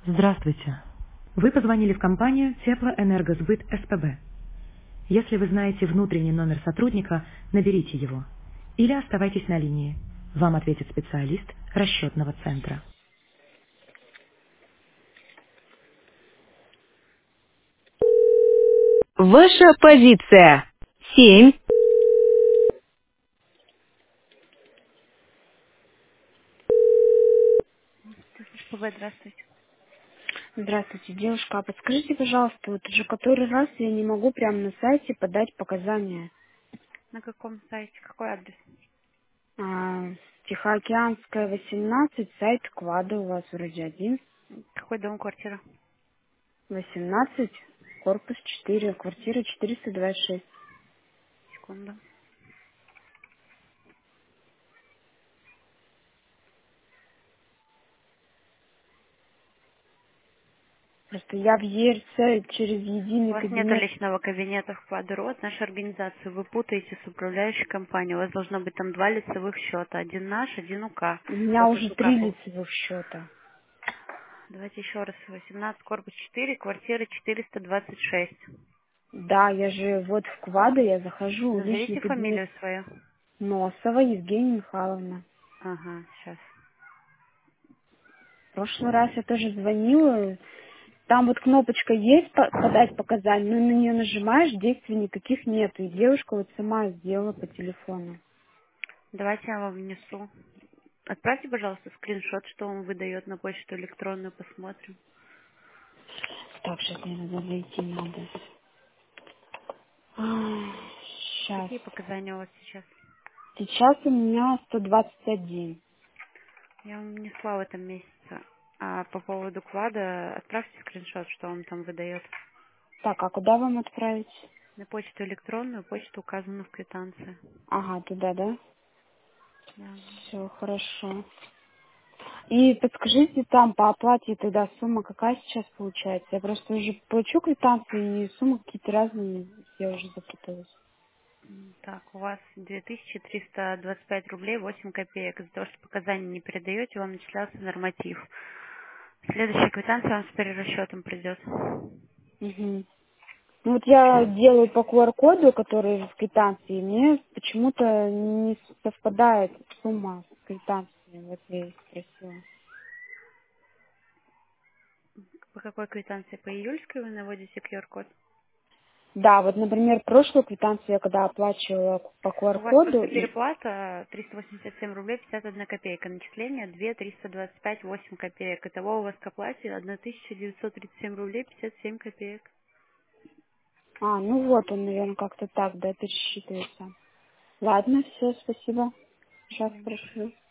Здравствуйте. Вы позвонили в компанию Теплоэнергосбыт СПБ. Если вы знаете внутренний номер сотрудника, наберите его. Или оставайтесь на линии. Вам ответит специалист расчетного центра. Ваша позиция. 7. Здравствуйте. Здравствуйте, девушка. А подскажите, пожалуйста, вот уже который раз я не могу прямо на сайте подать показания. На каком сайте? Какой адрес? Тихоокеанская, 18, сайт Квада у вас вроде один. Какой дом, квартира? 18, корпус 4, квартира 426. Секунду. Просто я в ЕРЦ через У единый вас нет кабинет. личного кабинета в Квадро, наша организация. Вы путаете с управляющей компанией. У вас должно быть там два лицевых счета. Один наш, один УК. У меня Корпус уже УК 3 был. лицевых счета. Давайте еще раз. 18, корпус 4, квартира 426. Да, я же вот в Квада я захожу, личный Назовите кабинет фамилию свою. Носова Евгения Михайловна. Ага, сейчас. В прошлый раз я тоже звонила. Там вот кнопочка есть подать показания, но на нее нажимаешь, действий никаких нет. И девушка вот сама сделала по телефону. Давайте я вам внесу. Отправьте, пожалуйста, скриншот, что он выдает на почту электронную, посмотрим. Так, сейчас мне надо зайти надо. Сейчас. Какие показания у вас сейчас? Сейчас у меня 121. Я вам внесла в этом месяце. А по поводу клада отправьте скриншот, что он там выдает. Так, а куда вам отправить? На почту электронную, почту указана в квитанции. Ага, туда, да? Да. Все, хорошо. И подскажите там по оплате тогда сумма какая сейчас получается? Я просто уже плачу квитанции, и суммы какие-то разные, я уже запуталась. Так, у вас 2325 рублей 8 копеек. Из-за того, что показания не передаете, вам начислялся норматив. Следующая квитанция вам с перерасчетом придет. Угу. Ну вот я делаю по QR-коду, который в квитанции, и мне почему-то не совпадает сумма с квитанцией. Вот я и спросила. По какой квитанции? По июльской вы наводите QR-код? Да, вот, например, прошлую квитанцию я когда оплачивала по У вас QR-коду, просто и... переплата 387 рублей 51 копейка. Начисление 2 325 8 копеек. Итого у вас к оплате 1937 рублей 57 копеек. Ну вот он, наверное, как-то так, да, пересчитывается. Ладно, все, спасибо. До Сейчас свидания. прошлю.